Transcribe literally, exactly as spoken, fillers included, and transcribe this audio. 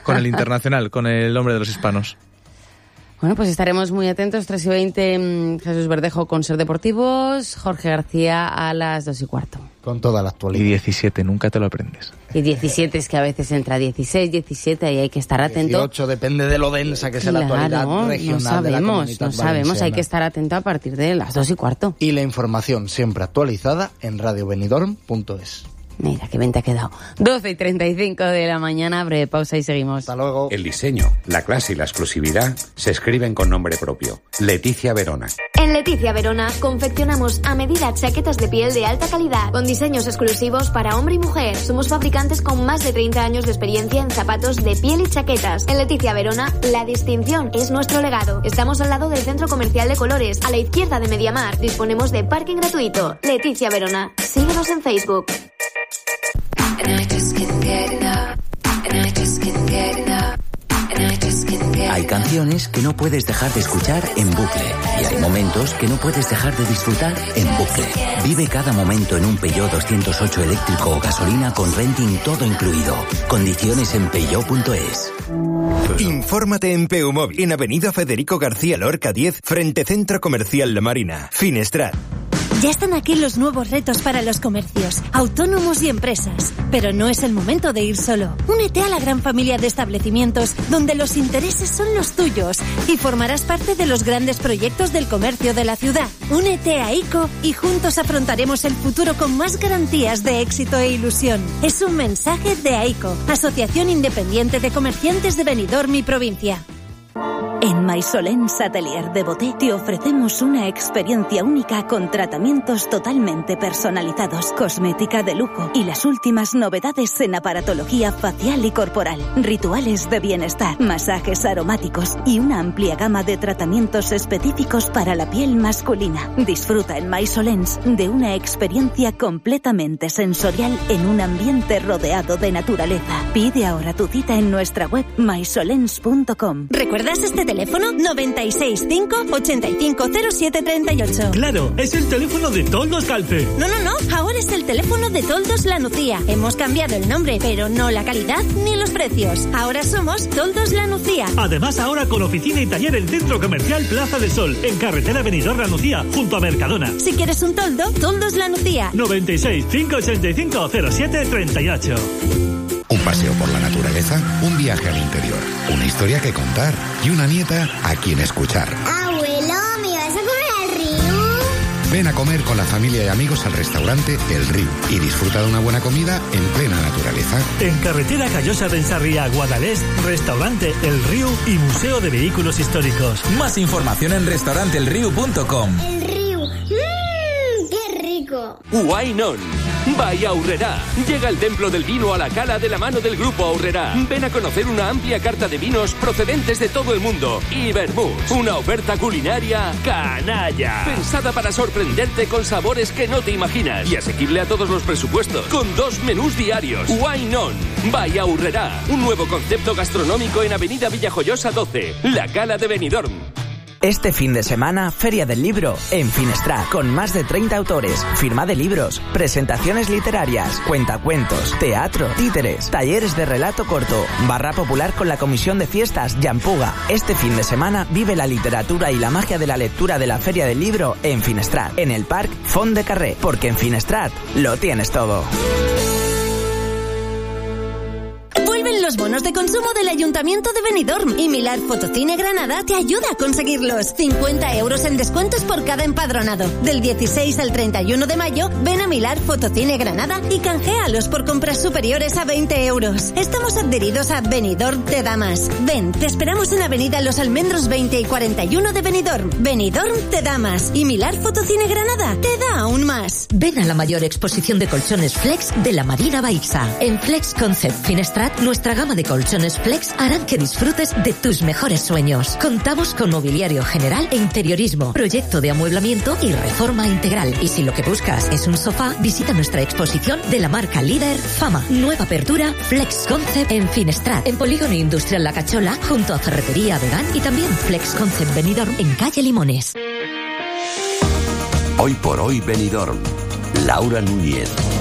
con el internacional, con el hombre de los hispanos. Bueno, pues estaremos muy atentos. tres y veinte, Jesús Verdejo con Ser Deportivos, Jorge García a las dos y cuarto. Con toda la actualidad. Y diecisiete, nunca te lo aprendes. Y diecisiete, es que a veces entra dieciséis, diecisiete, y hay que estar atento. dieciocho, depende de lo densa que sea la actualidad regional no sabemos, de la Comunitat no sabemos, Valenciana. hay que estar atento a partir de las dos y cuarto. Y la información siempre actualizada en radio benidorm punto es. Mira, qué bien te ha quedado. doce y treinta y cinco de la mañana, breve pausa y seguimos. Hasta luego. El diseño, la clase y la exclusividad se escriben con nombre propio. Leticia Verona. En Leticia Verona confeccionamos a medida chaquetas de piel de alta calidad, con diseños exclusivos para hombre y mujer. Somos fabricantes con más de treinta años de experiencia en zapatos de piel y chaquetas. En Leticia Verona, la distinción es nuestro legado. Estamos al lado del Centro Comercial de Colores, a la izquierda de Mediamar. Disponemos de parking gratuito. Leticia Verona. Síguenos en Facebook. Hay canciones que no puedes dejar de escuchar en bucle y hay momentos que no puedes dejar de disfrutar en bucle. Vive cada momento en un Peugeot doscientos ocho eléctrico o gasolina con renting todo incluido. Condiciones en peugeot punto es. Infórmate en Peumóvil, en Avenida Federico García Lorca diez, frente Centro Comercial La Marina, Finestrat. Ya están aquí los nuevos retos para los comercios, autónomos y empresas. Pero no es el momento de ir solo. Únete a la gran familia de establecimientos donde los intereses son los tuyos y formarás parte de los grandes proyectos del comercio de la ciudad. Únete a ICO y juntos afrontaremos el futuro con más garantías de éxito e ilusión. Es un mensaje de AICO, Asociación Independiente de Comerciantes de Benidorm y Provincia. En Maisolens Atelier de Boté te ofrecemos una experiencia única con tratamientos totalmente personalizados, cosmética de lujo y las últimas novedades en aparatología facial y corporal, rituales de bienestar, masajes aromáticos y una amplia gama de tratamientos específicos para la piel masculina. Disfruta en Maisolens de una experiencia completamente sensorial en un ambiente rodeado de naturaleza. Pide ahora tu cita en nuestra web maisolens punto com. ¿Recuerdas este teléfono? noventa y seis cinco, ochenta y cinco cero siete treinta y ocho. Claro, es el teléfono de Toldos Calce. No, no, no, ahora es el teléfono de Toldos La Nucía. Hemos cambiado el nombre, pero no la calidad ni los precios. Ahora somos Toldos La Nucía. Además, ahora con oficina y taller en Centro Comercial Plaza del Sol, en carretera Benidorm La Nucía, junto a Mercadona. Si quieres un toldo, Toldos La Nucía. noventa y seis cinco ochenta y cinco cero siete treinta y ocho. Un paseo por la naturaleza, un viaje al interior, una historia que contar y una nieta a quien escuchar. Abuelo, ¿me vas a comer al río? Ven a comer con la familia y amigos al restaurante El Río y disfruta de una buena comida en plena naturaleza. En carretera Callosa de Ensarría, Guadalest, restaurante El Río y Museo de Vehículos Históricos. Más información en restaurante el río punto com. El río, mmm, qué rico. Wine On. Vaya Aurrerá. Llega el templo del vino a la Cala de la mano del Grupo Aurrerá. Ven a conocer una amplia carta de vinos procedentes de todo el mundo. Y vermouths. Una oferta culinaria canalla. Pensada para sorprenderte con sabores que no te imaginas. Y asequible a todos los presupuestos. Con dos menús diarios. Wine On. Vaya Aurrerá. Un nuevo concepto gastronómico en Avenida Villajoyosa doce. La Cala de Benidorm. Este fin de semana, Feria del Libro en Finestrat, con más de treinta autores, firma de libros, presentaciones literarias, cuentacuentos, teatro, títeres, talleres de relato corto, barra popular con la comisión de fiestas Llampuga. Este fin de semana vive la literatura y la magia de la lectura de la Feria del Libro en Finestrat, en el Parc Font de Carrer, porque en Finestrat lo tienes todo. Los bonos de consumo del Ayuntamiento de Benidorm y Milar Fotocine Granada te ayuda a conseguirlos. cincuenta euros en descuentos por cada empadronado. Del dieciséis al treinta y uno de mayo, ven a Milar Fotocine Granada y canjealos por compras superiores a veinte euros. Estamos adheridos a Benidorm Te Da Más. Ven, te esperamos en Avenida Los Almendros veinte y cuarenta y uno de Benidorm. Benidorm Te Da Más y Milar Fotocine Granada te da aún más. Ven a la mayor exposición de colchones Flex de la Marina Baixa. En Flex Concept Finestrat, nuestra gama de colchones Flex harán que disfrutes de tus mejores sueños. Contamos con mobiliario general e interiorismo, proyecto de amueblamiento y reforma integral. Y si lo que buscas es un sofá, visita nuestra exposición de la marca líder Fama. Nueva apertura Flex Concept en Finestrat, en Polígono Industrial La Cachola, junto a Ferretería Vegan, y también Flex Concept Benidorm en calle Limones. Hoy por hoy Benidorm. Laura Núñez.